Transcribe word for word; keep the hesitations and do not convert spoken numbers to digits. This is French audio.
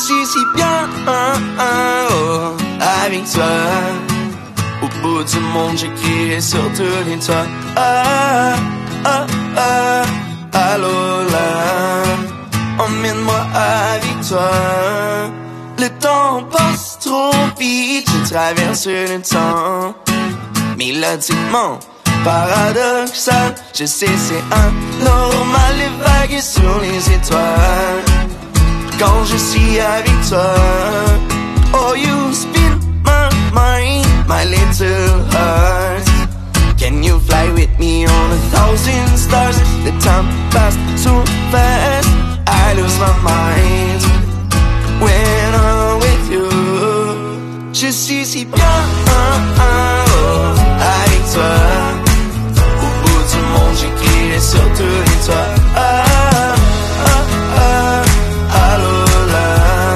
suis si bien oh, avec toi. Au bout du monde, j'ai crié sur tous les toits. Ah, ah, ah, allô là, emmène-moi avec toi. Le temps passe trop vite, je traverse le temps mélodiquement paradoxal. Je sais c'est anormal, les vagues sur les étoiles quand je suis avec toi. Oh, you spin my mind, my little heart. Can you fly with me on a thousand stars? The time passed so fast, I lose my mind when I'm with you. Je suis si bien